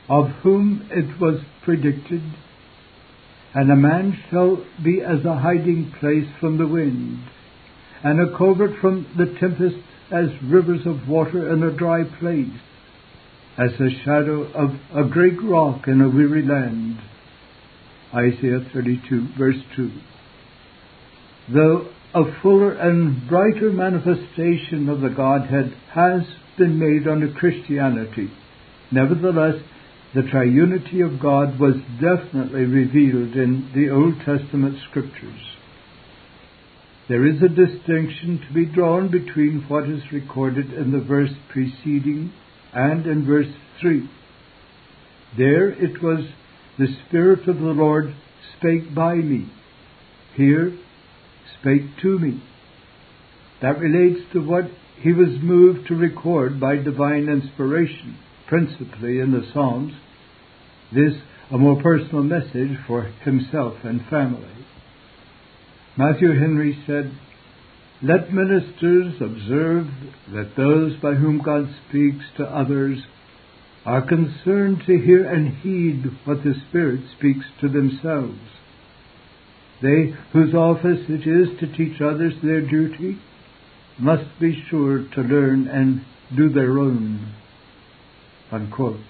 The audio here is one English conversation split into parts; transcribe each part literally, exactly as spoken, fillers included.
of whom it was predicted, and a man shall be as a hiding place from the wind, and a covert from the tempest, as rivers of water in a dry place, as the shadow of a great rock in a weary land. Isaiah thirty-two, verse two. Though a fuller and brighter manifestation of the Godhead has been made under Christianity, nevertheless, the triunity of God was definitely revealed in the Old Testament Scriptures. There is a distinction to be drawn between what is recorded in the verse preceding and in verse three. There it was, the Spirit of the Lord spake by me. Here, spake to me. That relates to what he was moved to record by divine inspiration, principally in the Psalms. This a more personal message for himself and family. Matthew Henry said, "Let ministers observe that those by whom God speaks to others are concerned to hear and heed what the Spirit speaks to themselves. They whose office it is to teach others their duty must be sure to learn and do their own." Unquote.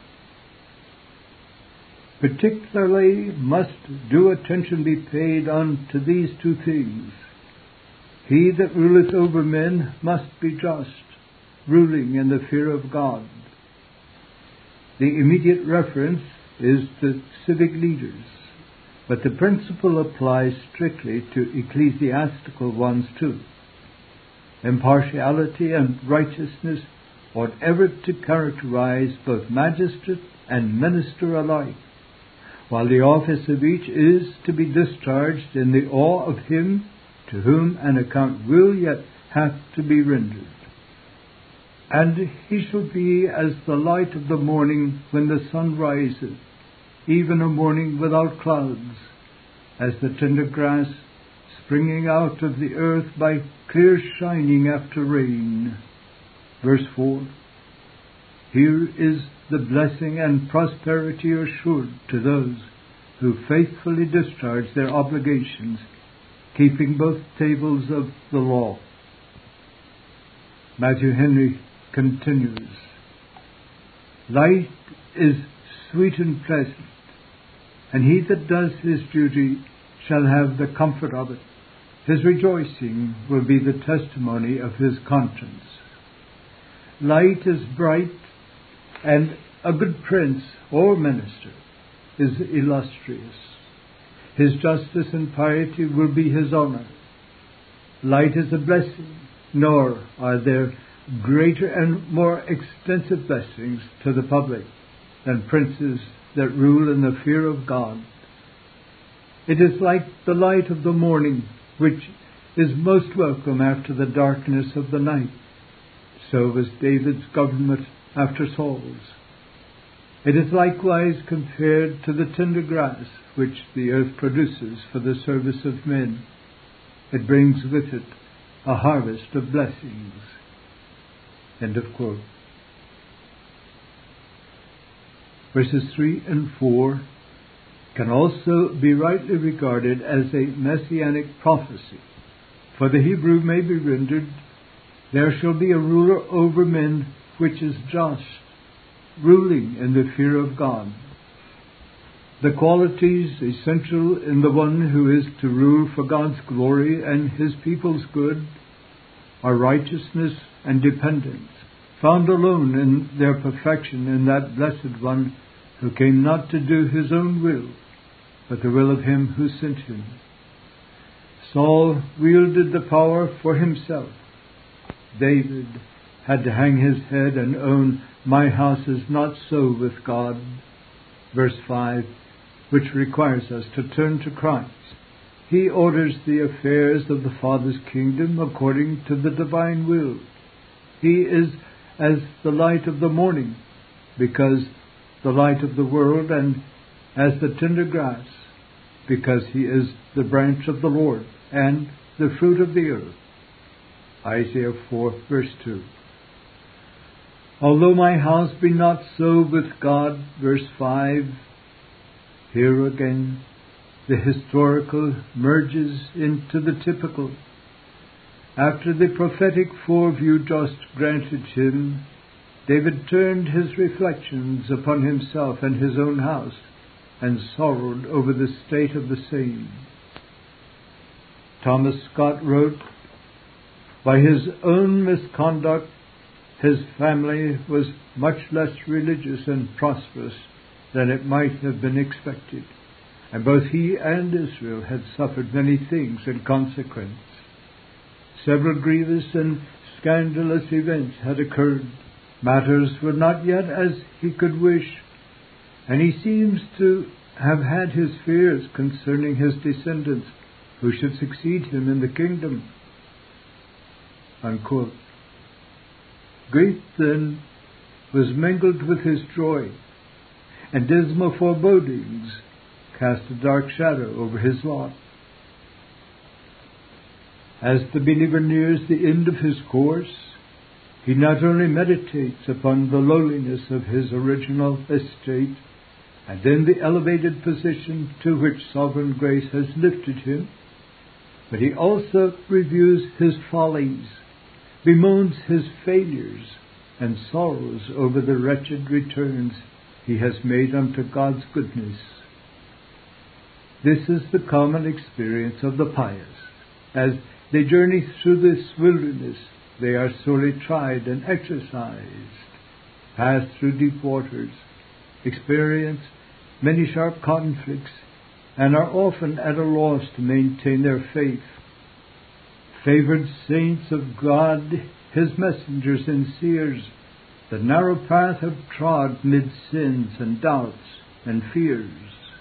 Particularly must due attention be paid unto these two things. He that ruleth over men must be just, ruling in the fear of God. The immediate reference is to civic leaders, but the principle applies strictly to ecclesiastical ones too. Impartiality and righteousness ought ever to characterize both magistrate and minister alike, while the office of each is to be discharged in the awe of him to whom an account will yet have to be rendered. And he shall be as the light of the morning when the sun riseth, even a morning without clouds, as the tender grass springing out of the earth by clear shining after rain. Verse four. Here is the blessing and prosperity assured to those who faithfully discharge their obligations, keeping both tables of the law. Matthew Henry continues, "Light is sweet and pleasant, and he that does his duty shall have the comfort of it. His rejoicing will be the testimony of his conscience." Light is bright, and a good prince or minister is illustrious. His justice and piety will be his honor. Light is a blessing, nor are there greater and more extensive blessings to the public than princes that rule in the fear of God. It is like the light of the morning, which is most welcome after the darkness of the night. So was David's government after Saul's. It is likewise compared to the tender grass which the earth produces for the service of men. It brings with it a harvest of blessings. End of quote. Verses three and four can also be rightly regarded as a messianic prophecy. For the Hebrew may be rendered, "There shall be a ruler over men which is just, ruling in the fear of God." The qualities essential in the one who is to rule for God's glory and his people's good are righteousness and dependence, found alone in their perfection in that blessed one who came not to do his own will, but the will of him who sent him. Saul wielded the power for himself. David had to hang his head and own, "My house is not so with God." Verse five, which requires us to turn to Christ. He orders the affairs of the Father's kingdom according to the divine will. He is as the light of the morning, because the light of the world, and as the tender grass, because he is the branch of the Lord and the fruit of the earth. Isaiah four, verse two. Although my house be not so with God, verse five, here again the historical merges into the typical. After the prophetic foreview just granted him, David turned his reflections upon himself and his own house, and sorrowed over the state of the same. Thomas Scott wrote, by his own misconduct, his family was much less religious and prosperous than it might have been expected, and both he and Israel had suffered many things in consequence. Several grievous and scandalous events had occurred. Matters were not yet as he could wish, and he seems to have had his fears concerning his descendants who should succeed him in the kingdom. Unquote. Grief, then, was mingled with his joy, and dismal forebodings cast a dark shadow over his lot. As the believer nears the end of his course, he not only meditates upon the lowliness of his original estate, and then the elevated position to which sovereign grace has lifted him, but he also reviews his follies, bemoans his failures, and sorrows over the wretched returns he has made unto God's goodness. This is the common experience of the pious. As they journey through this wilderness, they are sorely tried and exercised, pass through deep waters, experience many sharp conflicts, and are often at a loss to maintain their faith. Favored saints of God, his messengers and seers, the narrow path have trod mid sins and doubts and fears.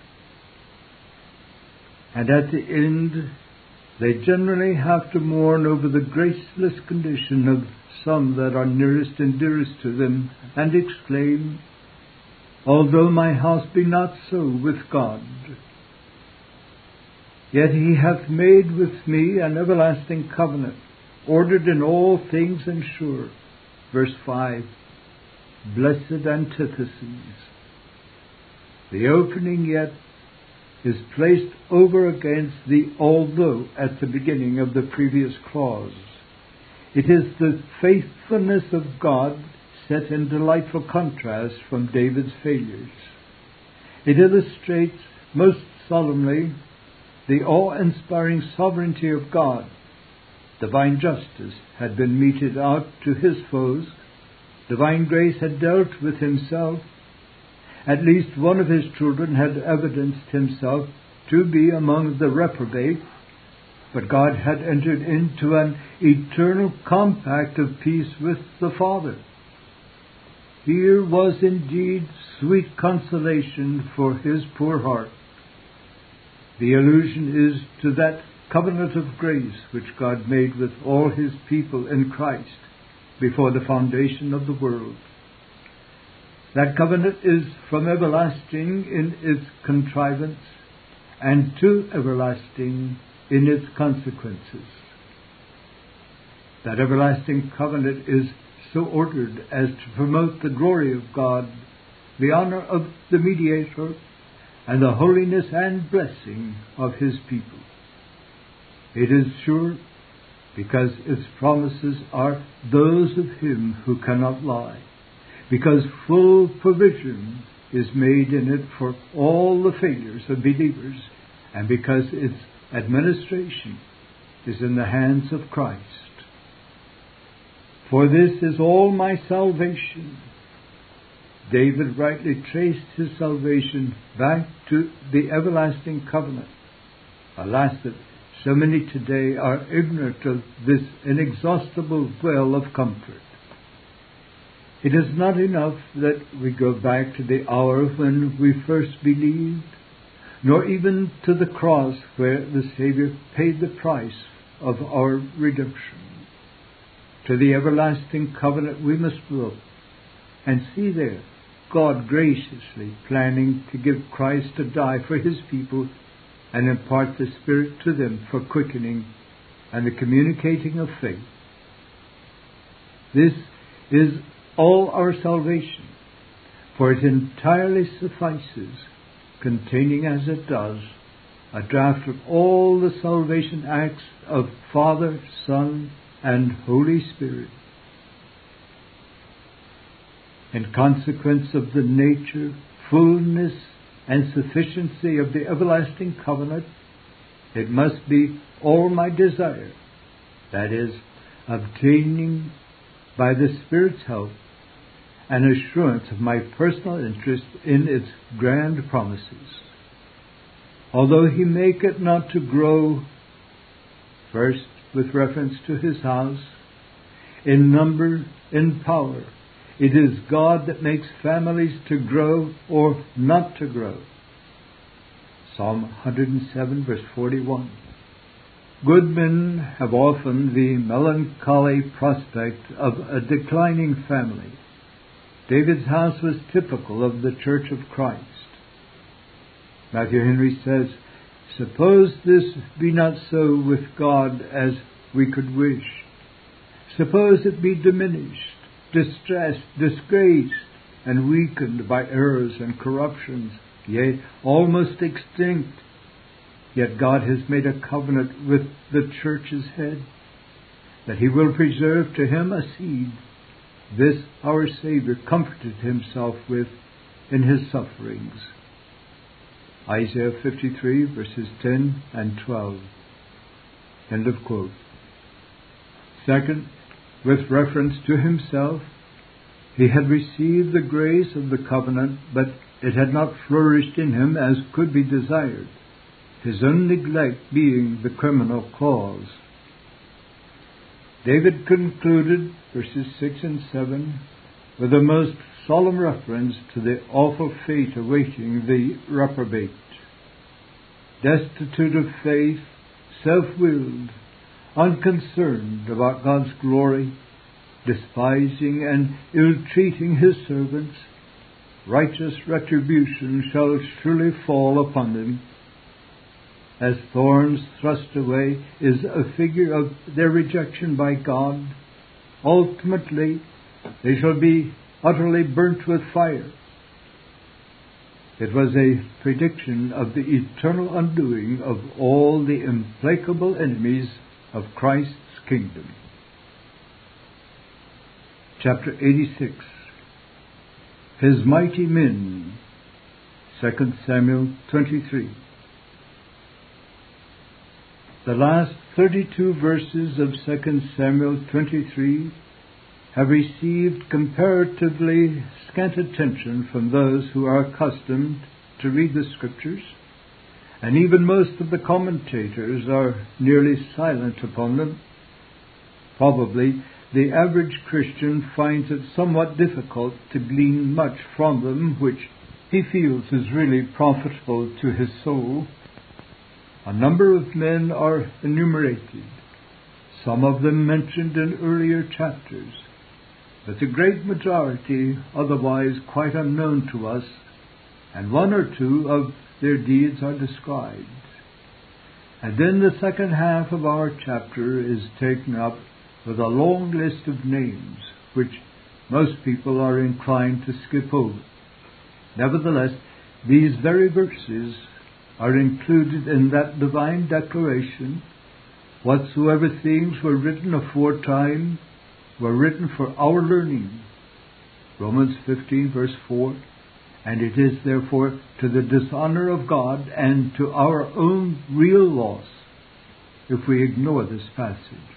And at the end, they generally have to mourn over the graceless condition of some that are nearest and dearest to them, and exclaim, although my house be not so with God, yet he hath made with me an everlasting covenant, ordered in all things and sure. Verse five, blessed antitheses. The opening yet is placed over against the although at the beginning of the previous clause. It is the faithfulness of God set in delightful contrast from David's failures. It illustrates most solemnly the awe-inspiring sovereignty of God. Divine justice had been meted out to his foes. Divine grace had dealt with himself. At least one of his children had evidenced himself to be among the reprobate, but God had entered into an eternal compact of peace with the Father. Here was indeed sweet consolation for his poor heart. The allusion is to that covenant of grace which God made with all his people in Christ before the foundation of the world. That covenant is from everlasting in its contrivance and to everlasting in its consequences. That everlasting covenant is so ordered as to promote the glory of God, the honor of the mediator, and the holiness and blessing of his people. It is sure because its promises are those of him who cannot lie, because full provision is made in it for all the failures of believers, and because its administration is in the hands of Christ. For this is all my salvation. David rightly traced his salvation back to the everlasting covenant. Alas, that so many today are ignorant of this inexhaustible well of comfort. It is not enough that we go back to the hour when we first believed, nor even to the cross where the Savior paid the price of our redemption. To the everlasting covenant we must look and see there God graciously planning to give Christ to die for his people and impart the Spirit to them for quickening and the communicating of faith. This is all our salvation, for it entirely suffices, containing as it does a draft of all the salvation acts of Father, Son, and Holy Spirit. In consequence of the nature, fullness, and sufficiency of the everlasting covenant, it must be all my desire, that is, obtaining by the Spirit's help an assurance of my personal interest in its grand promises. Although He make it not to grow, first with reference to His house, in number, in power, it is God that makes families to grow or not to grow. Psalm one hundred seven, verse forty-one. Good men have often the melancholy prospect of a declining family. David's house was typical of the Church of Christ. Matthew Henry says, "Suppose this be not so with God as we could wish. Suppose it be diminished, distressed, disgraced, and weakened by errors and corruptions, yea, almost extinct. Yet God has made a covenant with the Church's head, that He will preserve to him a seed. This our Savior comforted Himself with in His sufferings." Isaiah fifty-three, verses ten and twelve. End of quote. Second, with reference to Himself, He had received the grace of the covenant, but it had not flourished in Him as could be desired, His own neglect being the criminal cause. David concluded verses six and seven with a most solemn reference to the awful fate awaiting the reprobate. Destitute of faith, self-willed, unconcerned about God's glory, despising and ill-treating His servants, righteous retribution shall surely fall upon them. As thorns thrust away is a figure of their rejection by God, ultimately they shall be utterly burnt with fire. It was a prediction of the eternal undoing of all the implacable enemies of Christ's kingdom. Chapter eighty-six. His mighty men. Second Samuel twenty-three. The last thirty-two verses of Second Samuel twenty-three have received comparatively scant attention from those who are accustomed to read the Scriptures, and even most of the commentators are nearly silent upon them. Probably the average Christian finds it somewhat difficult to glean much from them which he feels is really profitable to his soul. A number of men are enumerated, some of them mentioned in earlier chapters, but the great majority otherwise quite unknown to us, and one or two of their deeds are described. And then the second half of our chapter is taken up with a long list of names, which most people are inclined to skip over. Nevertheless, these very verses are included in that divine declaration, "Whatsoever things were written aforetime were written for our learning." Romans fifteen, verse four. And it is therefore to the dishonor of God and to our own real loss if we ignore this passage.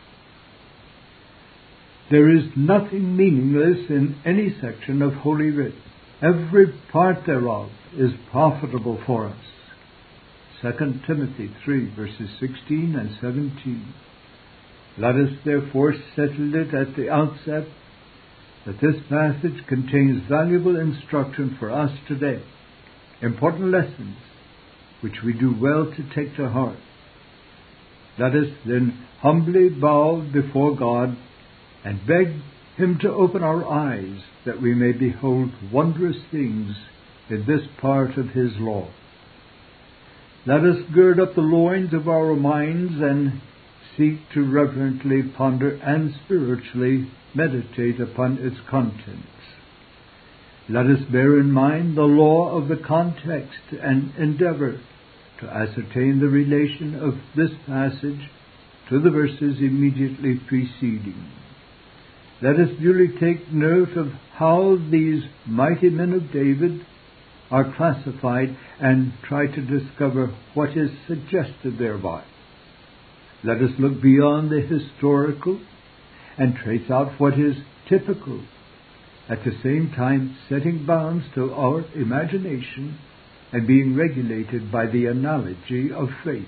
There is nothing meaningless in any section of Holy Writ. Every part thereof is profitable for us. Second Timothy three, verses sixteen and seventeen. Let us therefore settle it at the outset that this passage contains valuable instruction for us today, important lessons which we do well to take to heart. Let us then humbly bow before God and beg Him to open our eyes that we may behold wondrous things in this part of His law. Let us gird up the loins of our minds and seek to reverently ponder and spiritually meditate upon its contents. Let us bear in mind the law of the context and endeavor to ascertain the relation of this passage to the verses immediately preceding. Let us duly take note of how these mighty men of David are classified and try to discover what is suggested thereby. Let us look beyond the historical and trace out what is typical, at the same time setting bounds to our imagination and being regulated by the analogy of faith.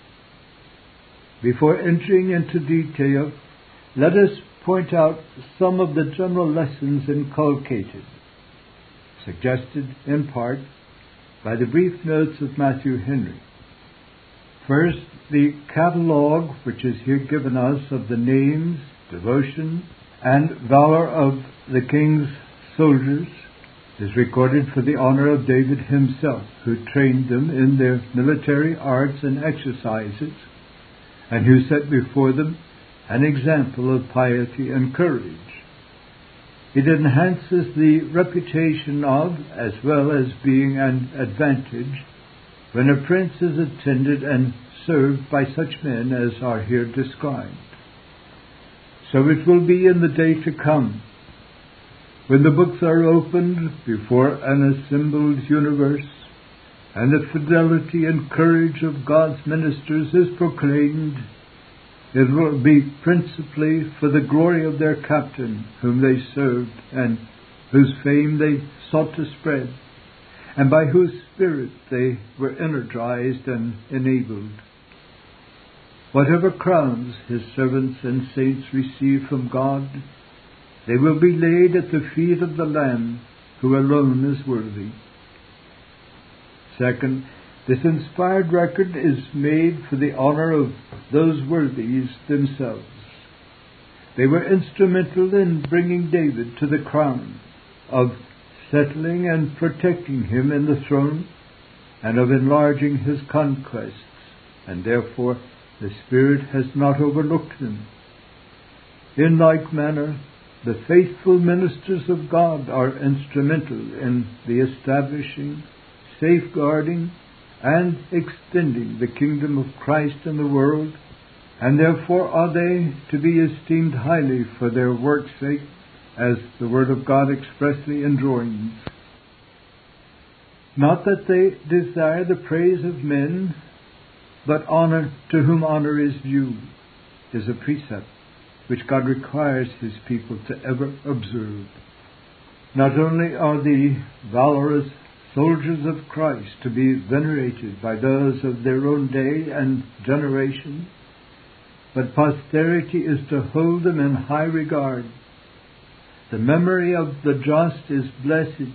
Before entering into detail, let us point out some of the general lessons inculcated, suggested in part by the brief notes of Matthew Henry. First, the catalogue which is here given us of the names, devotion, and valor of the king's soldiers is recorded for the honor of David himself, who trained them in their military arts and exercises, and who set before them an example of piety and courage. It enhances the reputation of, as well as being an advantage, when a prince is attended and served by such men as are here described. So it will be in the day to come, when the books are opened before an assembled universe, and the fidelity and courage of God's ministers is proclaimed. It will be principally for the glory of their captain, whom they served, and whose fame they sought to spread, and by whose spirit they were energized and enabled. Whatever crowns his servants and saints receive from God, they will be laid at the feet of the Lamb, who alone is worthy. Second, this inspired record is made for the honor of those worthies themselves. They were instrumental in bringing David to the crown, of settling and protecting him in the throne, and of enlarging his conquests, and therefore the Spirit has not overlooked them. In like manner, the faithful ministers of God are instrumental in the establishing, safeguarding, and extending the kingdom of Christ in the world, and therefore are they to be esteemed highly for their work's sake, as the Word of God expressly enjoins. Not that they desire the praise of men, but honor to whom honor is due, is a precept which God requires His people to ever observe. Not only are the valorous soldiers of Christ to be venerated by those of their own day and generation, but posterity is to hold them in high regard. The memory of the just is blessed.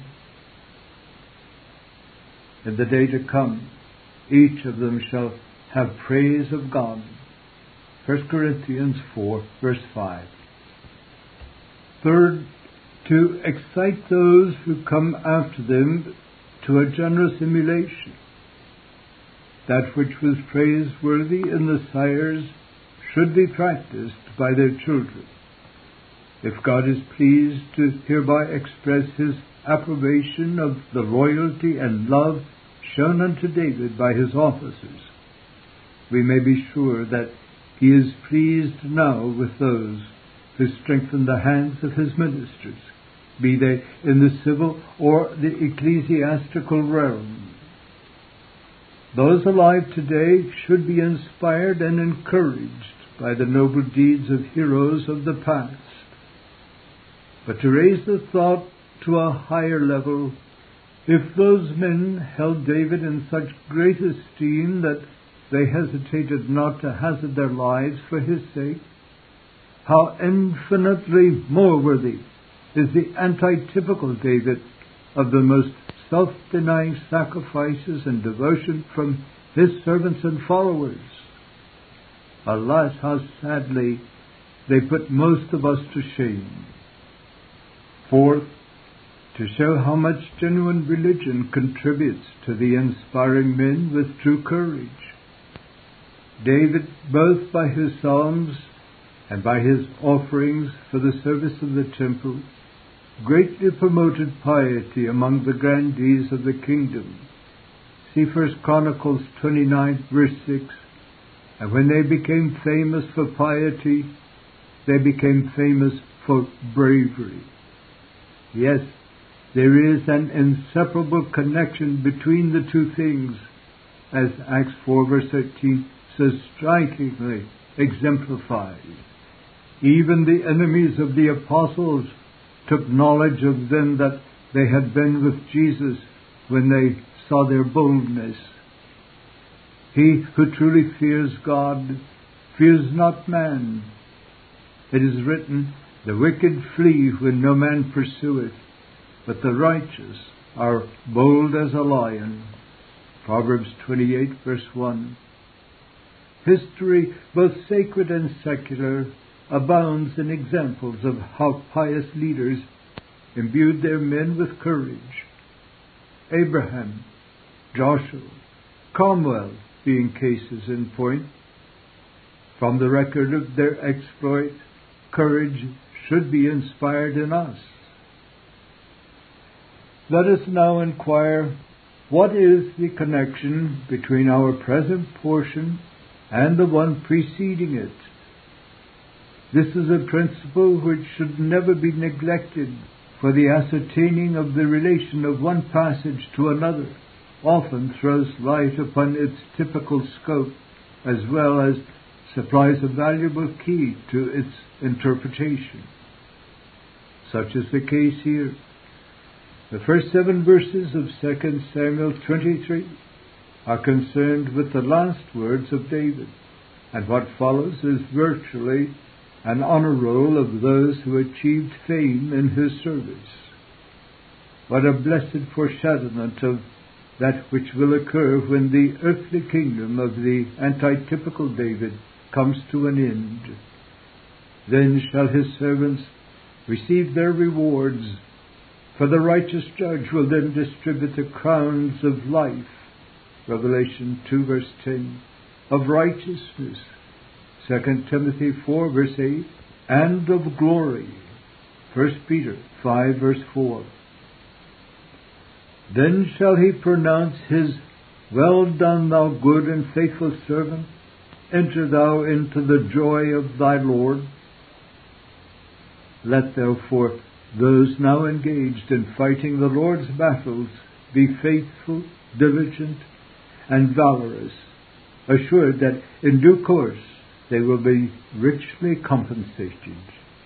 In the day to come, each of them shall have praise of God. First Corinthians four, verse five. Third, to excite those who come after them to a generous emulation. That which was praiseworthy in the sires should be practiced by their children. If God is pleased to hereby express His approbation of the loyalty and love shown unto David by his officers, we may be sure that He is pleased now with those who strengthen the hands of His ministers, be they in the civil or the ecclesiastical realm. Those alive today should be inspired and encouraged by the noble deeds of heroes of the past. But to raise the thought to a higher level, if those men held David in such great esteem that they hesitated not to hazard their lives for his sake, how infinitely more worthy is the antitypical David of the most self-denying sacrifices and devotion from his servants and followers. Alas, how sadly they put most of us to shame. Fourth, to show how much genuine religion contributes to the inspiring men with true courage. David, both by his psalms and by his offerings for the service of the temple, greatly promoted piety among the grandees of the kingdom. See First Chronicles twenty-nine, verse six. And when they became famous for piety, they became famous for bravery. Yes, there is an inseparable connection between the two things, as Acts four, verse thirteen so strikingly exemplifies. Even the enemies of the apostles took knowledge of them that they had been with Jesus when they saw their boldness. He who truly fears God fears not man. It is written, the wicked flee when no man pursueth, but the righteous are bold as a lion. Proverbs twenty-eight, verse one. History, both sacred and secular, abounds in examples of how pious leaders imbued their men with courage. Abraham, Joshua, Cromwell being cases in point. From the record of their exploit, courage should be inspired in us. Let us now inquire, what is the connection between our present portion and the one preceding it? This is a principle which should never be neglected, for the ascertaining of the relation of one passage to another often throws light upon its typical scope, as well as supplies a valuable key to its interpretation. Such is the case here. The first seven verses of Second Samuel twenty-three are concerned with the last words of David, and what follows is virtually an honor roll of those who achieved fame in his service. What a blessed foreshadowment of that which will occur when the earthly kingdom of the antitypical David comes to an end. Then shall his servants receive their rewards, for the righteous judge will then distribute the crowns of life, Revelation two, verse ten, of righteousness, Second Timothy four, verse eight, and of glory, First Peter five, verse four. Then shall he pronounce his, well done, thou good and faithful servant, enter thou into the joy of thy Lord. Let therefore those now engaged in fighting the Lord's battles be faithful, diligent, and valorous, assured that in due course they will be richly compensated.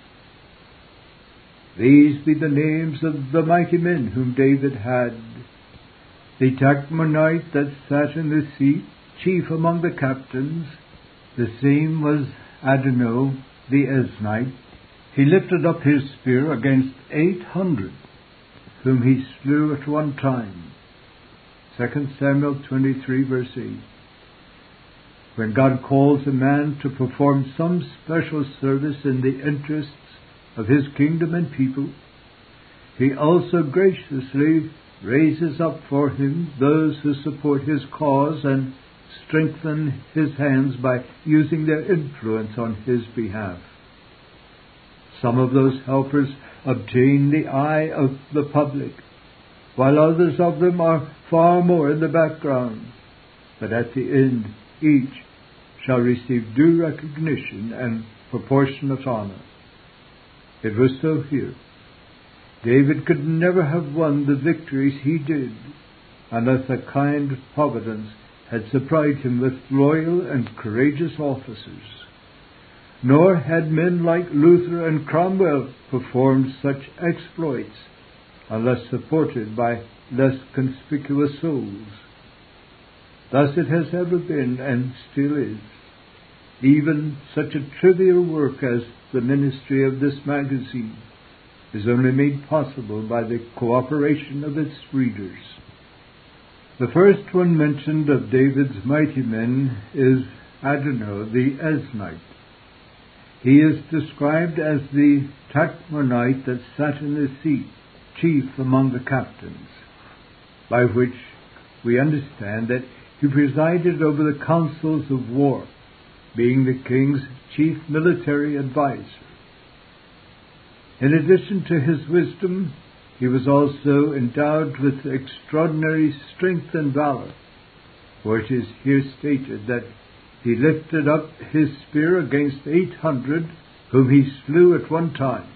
These be the names of the mighty men whom David had. The Tachmonite that sat in the seat, chief among the captains, the same was Adonai the Eznite. He lifted up his spear against eight hundred, whom he slew at one time. Second Samuel twenty-three, verse eight. When God calls a man to perform some special service in the interests of his kingdom and people, he also graciously raises up for him those who support his cause and strengthen his hands by using their influence on his behalf. Some of those helpers obtain the eye of the public, while others of them are far more in the background. But at the end, each shall receive due recognition and proportionate honor. It was so here. David could never have won the victories he did unless a kind providence had supplied him with loyal and courageous officers. Nor had men like Luther and Cromwell performed such exploits unless supported by less conspicuous souls. Thus it has ever been and still is. Even such a trivial work as the ministry of this magazine is only made possible by the cooperation of its readers. The first one mentioned of David's mighty men is Adonai the Eznite. He is described as the Tachmonite that sat in the seat, chief among the captains, by which we understand that he presided over the councils of war being the king's chief military advisor. In addition to his wisdom, he was also endowed with extraordinary strength and valor, for it is here stated that he lifted up his spear against eight hundred, whom he slew at one time.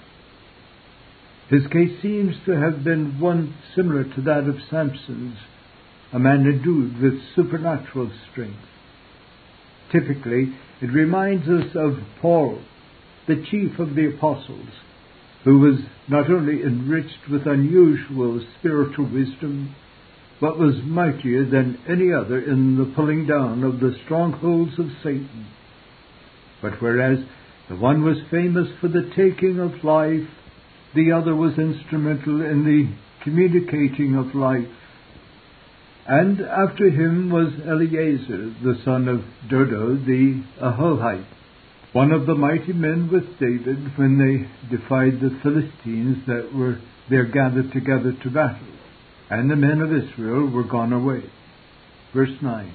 His case seems to have been one similar to that of Samson's, a man endued with supernatural strength. Typically, it reminds us of Paul, the chief of the apostles, who was not only enriched with unusual spiritual wisdom, but was mightier than any other in the pulling down of the strongholds of Satan. But whereas the one was famous for the taking of life, the other was instrumental in the communicating of life. And after him was Eleazar, the son of Dodo the Ahohite, one of the mighty men with David when they defied the Philistines that were there gathered together to battle, and the men of Israel were gone away. Verse nine.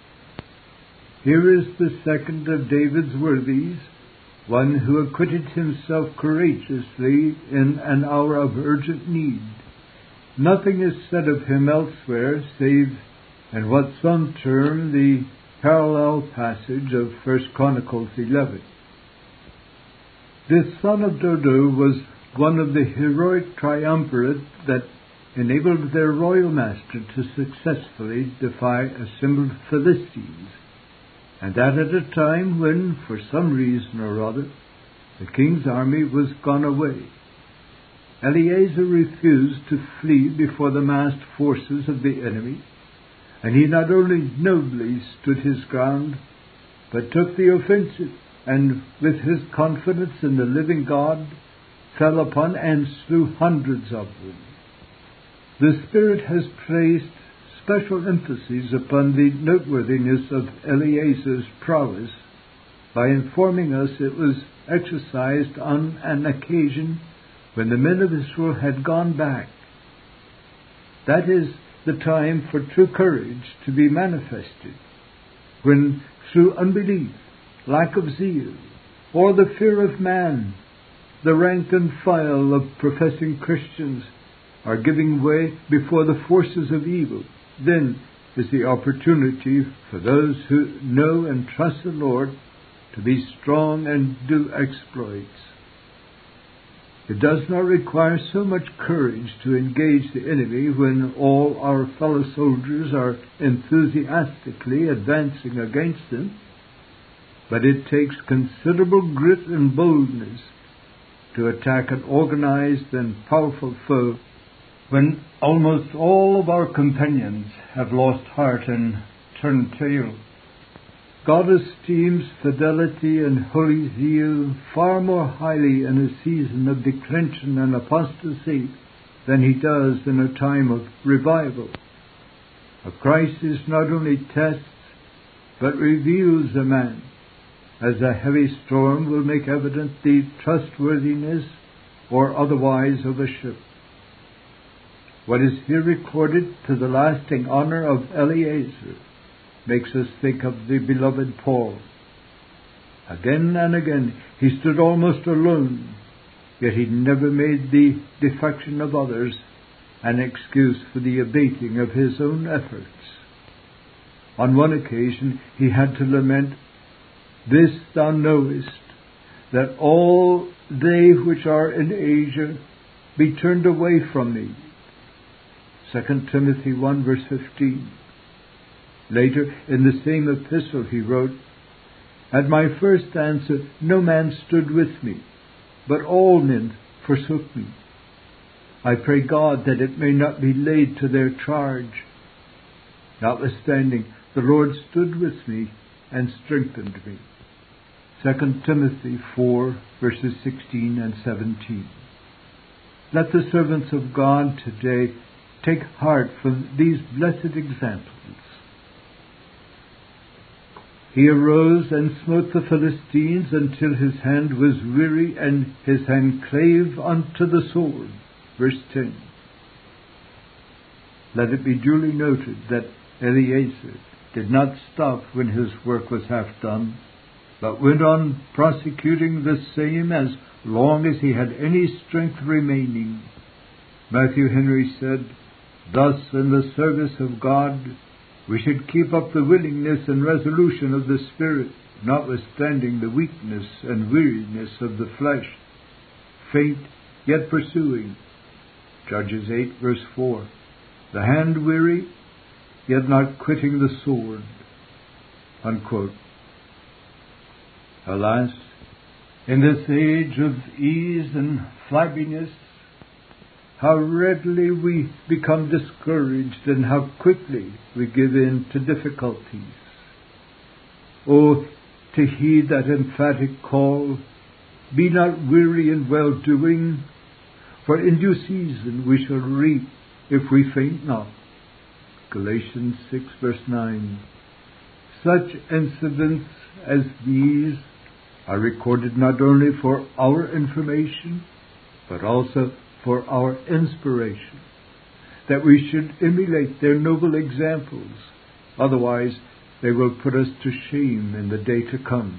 Here is the second of David's worthies, one who acquitted himself courageously in an hour of urgent need. Nothing is said of him elsewhere save in what some term the parallel passage of First Chronicles eleven. This son of Dodo was one of the heroic triumvirate that enabled their royal master to successfully defy assembled Philistines, and that at a time when, for some reason or other, the king's army was gone away. Eleazar refused to flee before the massed forces of the enemy, and he not only nobly stood his ground, but took the offensive, and with his confidence in the living God, fell upon and slew hundreds of them. The Spirit has placed special emphasis upon the noteworthiness of Eleazar's prowess by informing us it was exercised on an occasion when the men of Israel had gone back. That is the time for true courage to be manifested, when through unbelief, lack of zeal, or the fear of man, the rank and file of professing Christians are giving way before the forces of evil. Then is the opportunity for those who know and trust the Lord to be strong and do exploits. It does not require so much courage to engage the enemy when all our fellow soldiers are enthusiastically advancing against them, but it takes considerable grit and boldness to attack an organized and powerful foe when almost all of our companions have lost heart and turned tail. God esteems fidelity and holy zeal far more highly in a season of declension and apostasy than he does in a time of revival. A crisis not only tests, but reveals a man, as a heavy storm will make evident the trustworthiness or otherwise of a ship. What is here recorded to the lasting honor of Eleazar makes us think of the beloved Paul. Again and again he stood almost alone, yet he never made the defection of others an excuse for the abating of his own efforts. On one occasion he had to lament, "This thou knowest, that all they which are in Asia be turned away from me." Second Timothy one verse fifteen. Later, in the same epistle, he wrote, "At my first answer no man stood with me, but all men forsook me. I pray God that it may not be laid to their charge. Notwithstanding, the Lord stood with me and strengthened me." Second Timothy four verses sixteen and seventeen. Let the servants of God today take heart from these blessed examples. He arose and smote the Philistines until his hand was weary and his hand clave unto the sword. Verse ten. Let it be duly noted that Eleazar did not stop when his work was half done, but went on prosecuting the same as long as he had any strength remaining. Matthew Henry said, "Thus in the service of God we should keep up the willingness and resolution of the Spirit, notwithstanding the weakness and weariness of the flesh, faint yet pursuing." Judges eight verse four. "The hand weary, yet not quitting the sword." Unquote. Alas, in this age of ease and flabbiness, how readily we become discouraged and how quickly we give in to difficulties. Oh, to heed that emphatic call, "Be not weary in well-doing, for in due season we shall reap if we faint not." Galatians six verse nine. Such incidents as these are recorded not only for our information, but also for our inspiration, that we should emulate their noble examples. Otherwise, they will put us to shame in the day to come.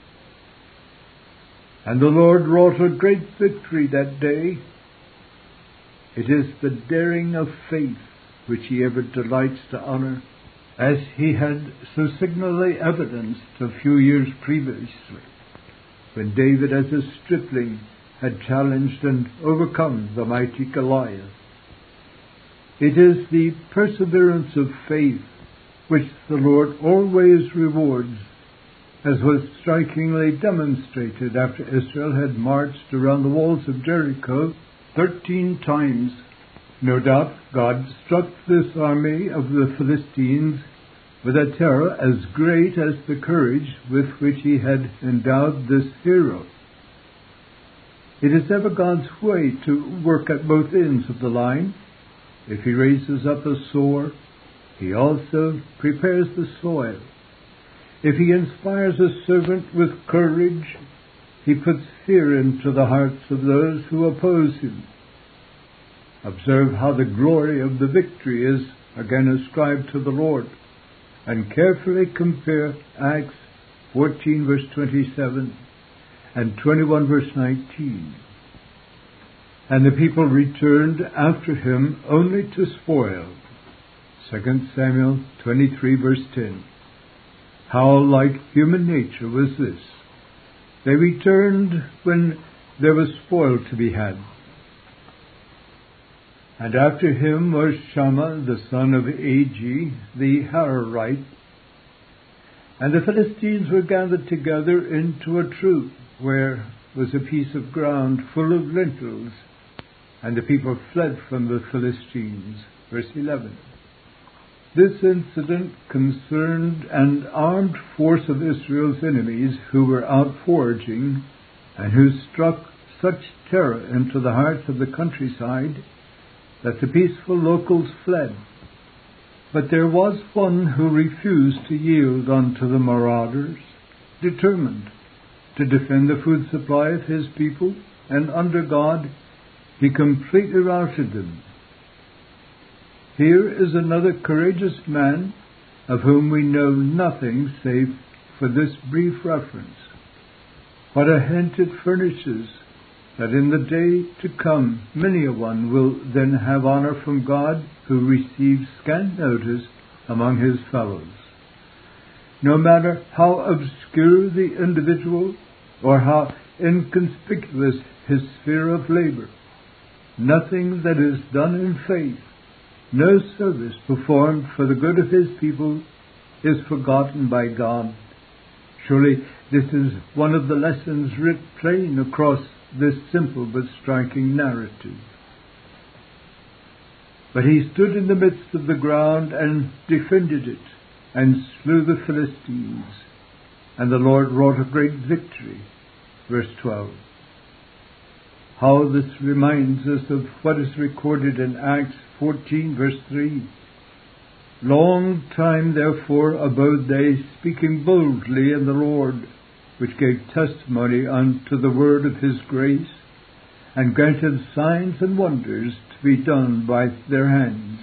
And the Lord wrought a great victory that day. It is the daring of faith which he ever delights to honor, as he had so signally evidenced a few years previously, when David as a stripling had challenged and overcome the mighty Goliath. It is the perseverance of faith which the Lord always rewards, as was strikingly demonstrated after Israel had marched around the walls of Jericho thirteen times. No doubt God struck this army of the Philistines with a terror as great as the courage with which he had endowed this hero. It is ever God's way to work at both ends of the line. If he raises up a sower, he also prepares the soil. If he inspires a servant with courage, he puts fear into the hearts of those who oppose him. Observe how the glory of the victory is again ascribed to the Lord, and carefully compare Acts fourteen verse twenty-seven and twenty-one verse nineteen. "And the people returned after him only to spoil." Second Samuel twenty-three verse ten. How like human nature was this! They returned when there was spoil to be had. "And after him was Shammah the son of Agi the Hararite. And the Philistines were gathered together into a troop, where was a piece of ground full of lentils, and the people fled from the Philistines." Verse eleven. This incident concerned an armed force of Israel's enemies who were out foraging, and who struck such terror into the hearts of the countryside that the peaceful locals fled. But there was one who refused to yield unto the marauders, determined to defend the food supply of his people, and under God he completely routed them. Here is another courageous man of whom we know nothing save for this brief reference. What a hint it furnishes that in the day to come many a one will then have honor from God who receives scant notice among his fellows. No matter how obscure the individual or how inconspicuous his sphere of labor, nothing that is done in faith, no service performed for the good of his people, is forgotten by God. Surely this is one of the lessons writ plain across this simple but striking narrative. "But he stood in the midst of the ground and defended it, and slew the Philistines, and the Lord wrought a great victory." Verse twelve. How this reminds us of what is recorded in Acts fourteen verse three. "Long time therefore abode they, speaking boldly in the Lord, which gave testimony unto the word of his grace, and granted signs and wonders to be done by their hands."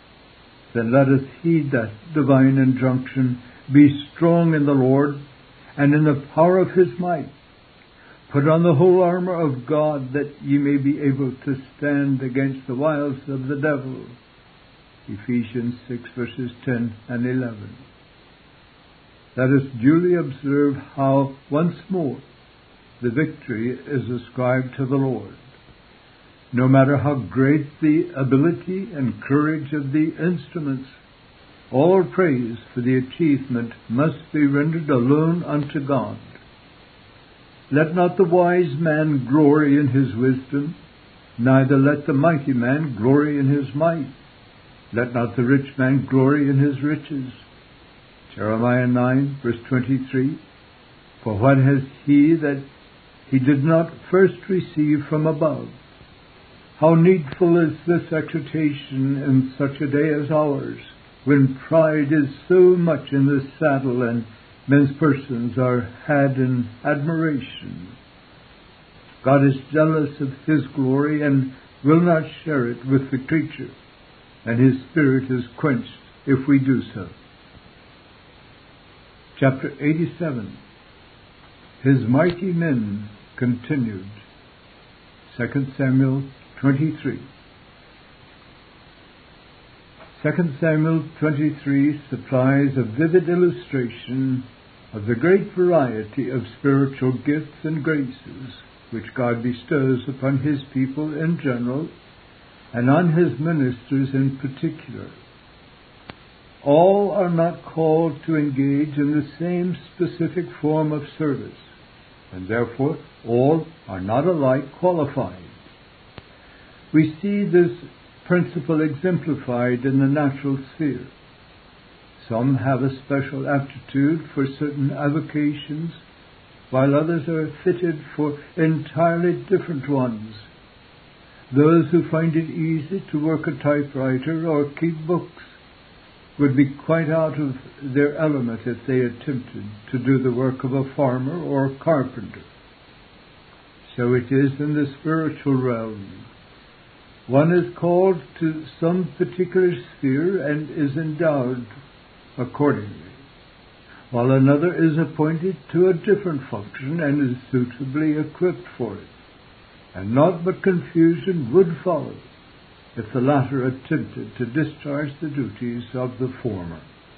Then let us heed that divine injunction, "Be strong in the Lord, and in the power of his might. Put on the whole armor of God, that ye may be able to stand against the wiles of the devil. Ephesians six, verses ten and eleven. Let us duly observe how, once more, the victory is ascribed to the Lord. No matter how great the ability and courage of the instruments, all praise for the achievement must be rendered alone unto God. Let not the wise man glory in his wisdom, neither let the mighty man glory in his might. Let not the rich man glory in his riches. Jeremiah nine, verse twenty-three. For what has he that he did not first receive from above? How needful is this exhortation in such a day as ours, when pride is so much in the saddle and men's persons are had in admiration. God is jealous of his glory and will not share it with the creature, and his spirit is quenched if we do so. Chapter eighty-seven. His mighty men continued. Second Samuel twenty-three. Second Samuel twenty-three supplies a vivid illustration of the great variety of spiritual gifts and graces which God bestows upon his people in general and on his ministers in particular. All are not called to engage in the same specific form of service, and therefore all are not alike qualified. We see this principle exemplified in the natural sphere. Some have a special aptitude for certain avocations, while others are fitted for entirely different ones. Those who find it easy to work a typewriter or keep books would be quite out of their element if they attempted to do the work of a farmer or a carpenter. So it is in the spiritual realm. One is called to some particular sphere and is endowed accordingly, while another is appointed to a different function and is suitably equipped for it, and naught but confusion would follow if the latter attempted to discharge the duties of the former.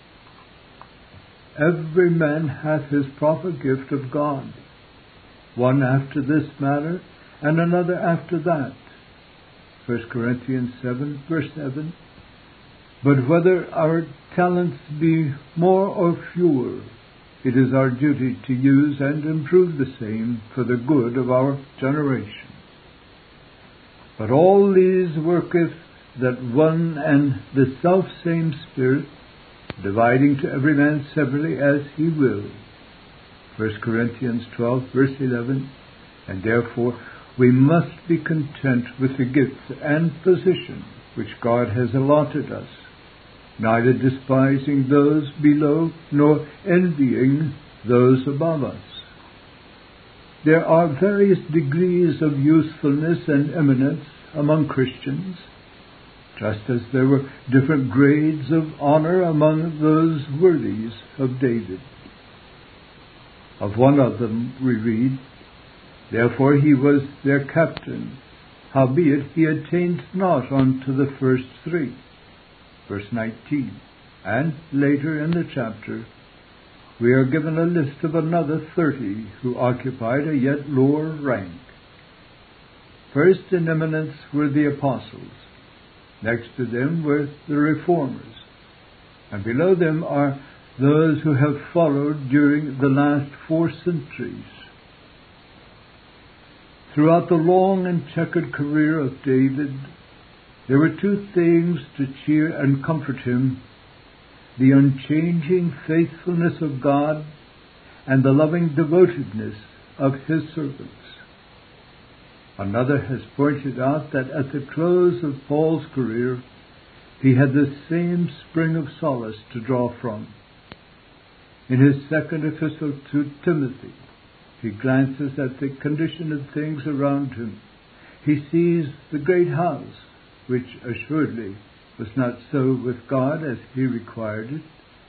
Every man hath his proper gift of God, one after this manner, and another after that. First Corinthians seven, verse seven. But whether our talents be more or fewer, it is our duty to use and improve the same for the good of our generation. But all these worketh that one and the selfsame Spirit, dividing to every man severally as he will. First Corinthians twelve, verse eleven. And therefore we must be content with the gifts and position which God has allotted us, neither despising those below, nor envying those above us. There are various degrees of usefulness and eminence among Christians, just as there were different grades of honor among those worthies of David. Of one of them we read, Therefore he was their captain, howbeit he attained not unto the first three. Verse nineteen. And later in the chapter, we are given a list of another thirty who occupied a yet lower rank. First in eminence were the apostles. Next to them were the reformers. And below them are those who have followed during the last four centuries. Throughout the long and checkered career of David, there were two things to cheer and comfort him: the unchanging faithfulness of God and the loving devotedness of his servants. Another has pointed out that at the close of Paul's career, he had the same spring of solace to draw from. In his second epistle to Timothy, he glances at the condition of things around him. He sees the great house, which assuredly was not so with God as he required it.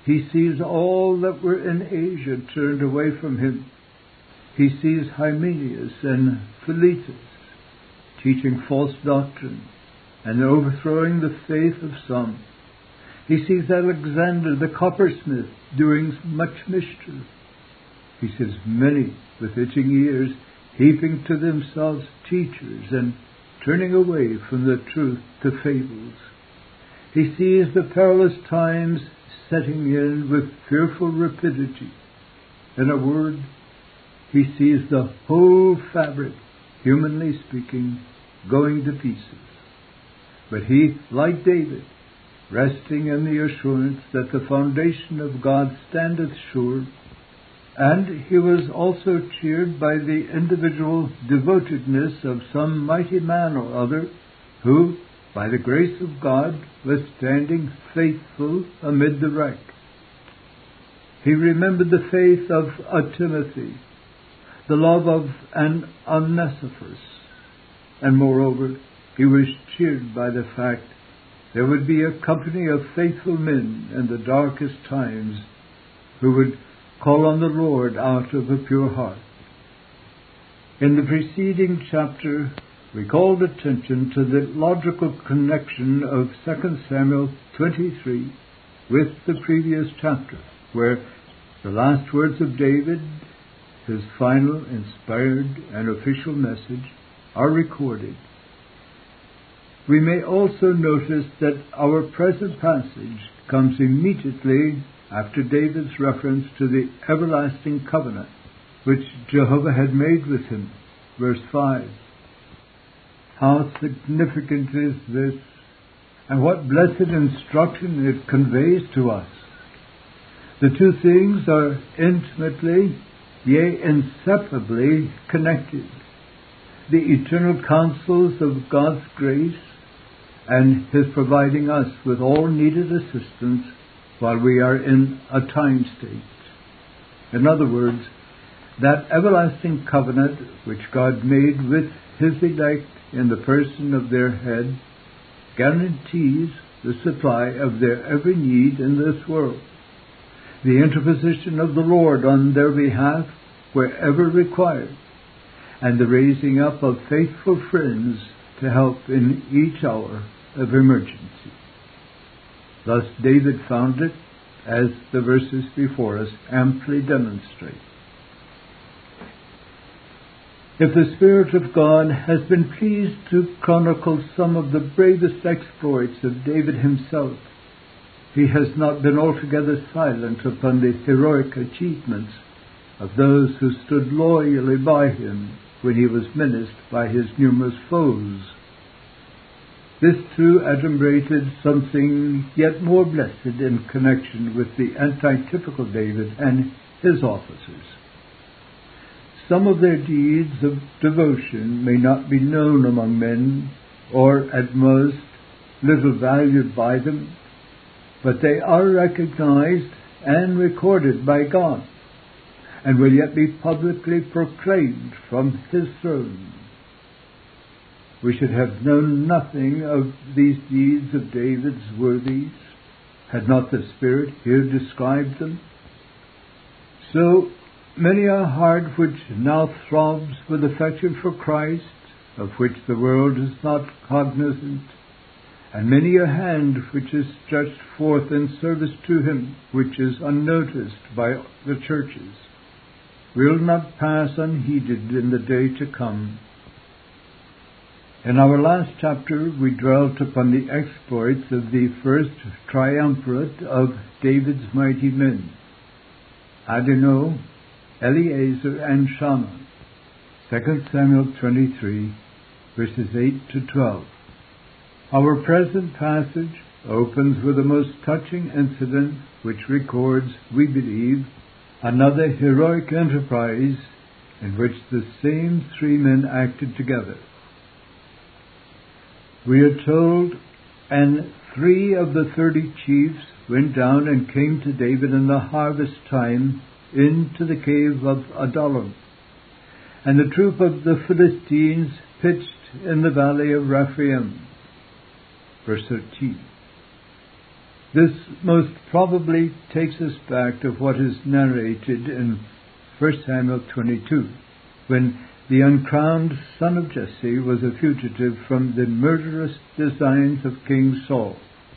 He sees all that were in Asia turned away from him. He sees Hymenaeus and Philetus teaching false doctrine and overthrowing the faith of some. He sees Alexander the coppersmith doing much mischief. He sees many with itching ears heaping to themselves teachers and turning away from the truth to fables. He sees the perilous times setting in with fearful rapidity. In a word, he sees the whole fabric, humanly speaking, going to pieces. But he, like David, resting in the assurance that the foundation of God standeth sure, and he was also cheered by the individual devotedness of some mighty man or other, who, by the grace of God, was standing faithful amid the wreck. He remembered the faith of a Timothy, the love of an Onesiphorus, and moreover, he was cheered by the fact there would be a company of faithful men in the darkest times who would call on the Lord out of a pure heart. In the preceding chapter, we called attention to the logical connection of Second Samuel twenty-three with the previous chapter, where the last words of David, his final, inspired, and official message, are recorded. We may also notice that our present passage comes immediately after David's reference to the everlasting covenant which Jehovah had made with him. Verse five. How significant is this, and what blessed instruction it conveys to us. The two things are intimately, yea, inseparably connected. The eternal counsels of God's grace and His providing us with all needed assistance while we are in a time state. In other words, that everlasting covenant which God made with His elect in the person of their head guarantees the supply of their every need in this world, the interposition of the Lord on their behalf wherever required, and the raising up of faithful friends to help in each hour of emergency. Thus David found it, as the verses before us amply demonstrate. If the Spirit of God has been pleased to chronicle some of the bravest exploits of David himself, He has not been altogether silent upon the heroic achievements of those who stood loyally by him when he was menaced by his numerous foes. This too adumbrated something yet more blessed in connection with the antitypical David and his officers. Some of their deeds of devotion may not be known among men, or at most little valued by them, but they are recognized and recorded by God, and will yet be publicly proclaimed from His throne. We should have known nothing of these deeds of David's worthies, had not the Spirit here described them. So many a heart which now throbs with affection for Christ, of which the world is not cognizant, and many a hand which is stretched forth in service to Him, which is unnoticed by the churches, will not pass unheeded in the day to come. In our last chapter, we dwelt upon the exploits of the first triumvirate of David's mighty men, Adonai, Eleazar, and Shammah. Second Samuel twenty-three, verses eight to twelve. Our present passage opens with a most touching incident which records, we believe, another heroic enterprise in which the same three men acted together. We are told, and three of the thirty chiefs went down and came to David in the harvest time into the cave of Adullam, and the troop of the Philistines pitched in the valley of Rephaim. Verse thirteen. This most probably takes us back to what is narrated in First Samuel twenty-two, when the uncrowned son of Jesse was a fugitive from the murderous designs of King Saul.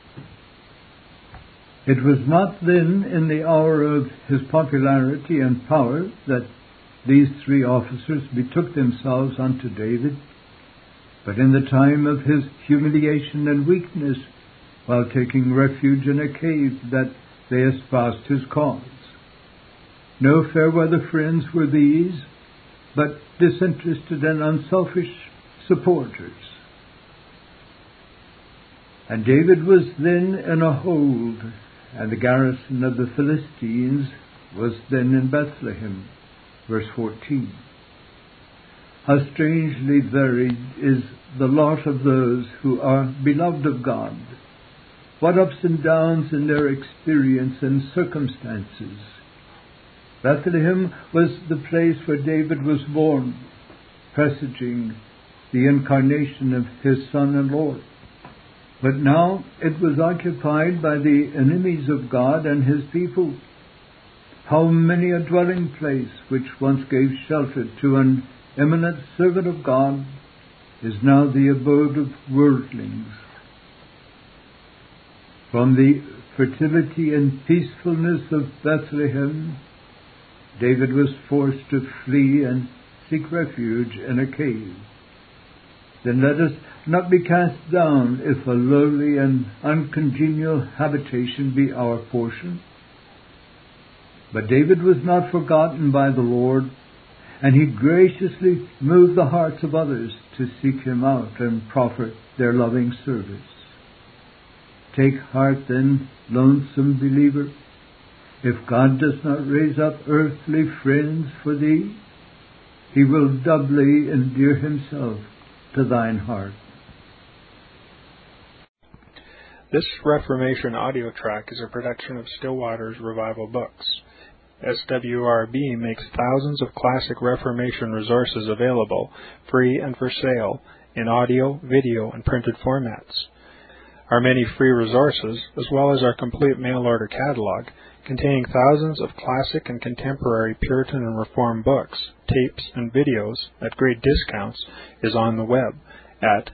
It was not then, in the hour of his popularity and power, that these three officers betook themselves unto David, but in the time of his humiliation and weakness, while taking refuge in a cave, that they espoused his cause. No fair-weather friends were these, but disinterested and unselfish supporters. And David was then in a hold, and the garrison of the Philistines was then in Bethlehem. Verse fourteen. How strangely varied is the lot of those who are beloved of God. What ups and downs in their experience and circumstances. Bethlehem was the place where David was born, presaging the incarnation of his Son and Lord. But now it was occupied by the enemies of God and his people. How many a dwelling place which once gave shelter to an eminent servant of God is now the abode of worldlings. From the fertility and peacefulness of Bethlehem, David was forced to flee and seek refuge in a cave. Then let us not be cast down if a lowly and uncongenial habitation be our portion. But David was not forgotten by the Lord, and he graciously moved the hearts of others to seek him out and proffer their loving service. Take heart then, lonesome believer, if God does not raise up earthly friends for thee, he will doubly endear himself to thine heart. This Reformation audio track is a production of Still Waters Revival Books. S W R B makes thousands of classic Reformation resources available, free and for sale, in audio, video, and printed formats. Our many free resources, as well as our complete mail-order catalog, containing thousands of classic and contemporary Puritan and Reform books, tapes, and videos at great discounts, is on the web at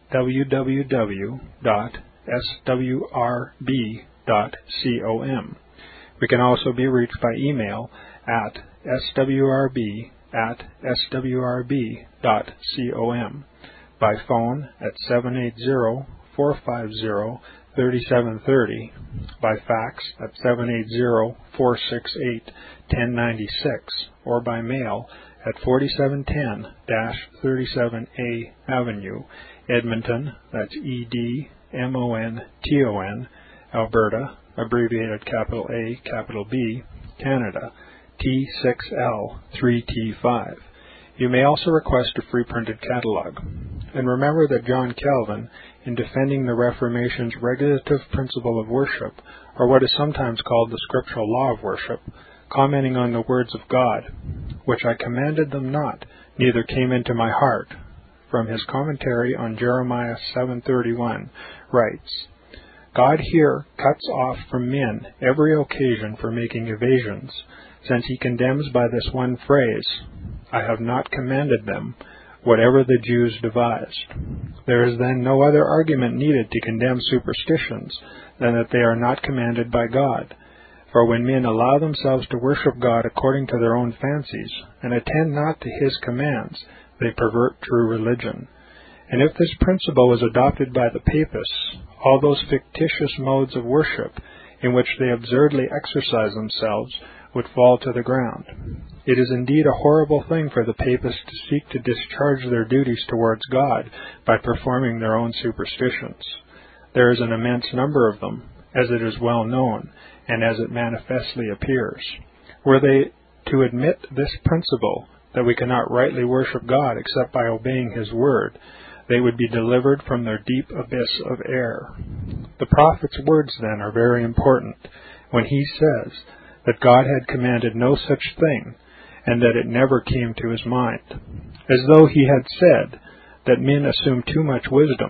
w w w dot s w r b dot com. We can also be reached by email at s w r b at s w r b dot com, by phone at seven eight zero, four five zero, three seven three zero, by fax at seven eight zero, four six eight, one zero nine six, or by mail at forty-seven ten thirty-seven A Avenue, Edmonton, that's E D M O N T O N, Alberta, abbreviated capital A, capital B, Canada, T six L three T five. You may also request a free printed catalog. And remember that John Calvin, in defending the Reformation's regulative principle of worship, or what is sometimes called the scriptural law of worship, commenting on the words of God, which I commanded them not, neither came into my heart, from his commentary on Jeremiah seven thirty-one, writes, God here cuts off from men every occasion for making evasions, since he condemns by this one phrase, I have not commanded them, whatever the Jews devised. There is then no other argument needed to condemn superstitions than that they are not commanded by God. For when men allow themselves to worship God according to their own fancies, and attend not to his commands, they pervert true religion. And if this principle is adopted by the papists, all those fictitious modes of worship in which they absurdly exercise themselves would fall to the ground. It is indeed a horrible thing for the papists to seek to discharge their duties towards God by performing their own superstitions. There is an immense number of them, as it is well known, and as it manifestly appears. Were they to admit this principle, that we cannot rightly worship God except by obeying his word, they would be delivered from their deep abyss of error. The prophet's words, then, are very important, when he says that God had commanded no such thing, and that it never came to his mind, as though he had said that men assume too much wisdom,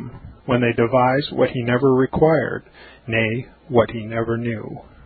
when they devise what he never required, nay, what he never knew.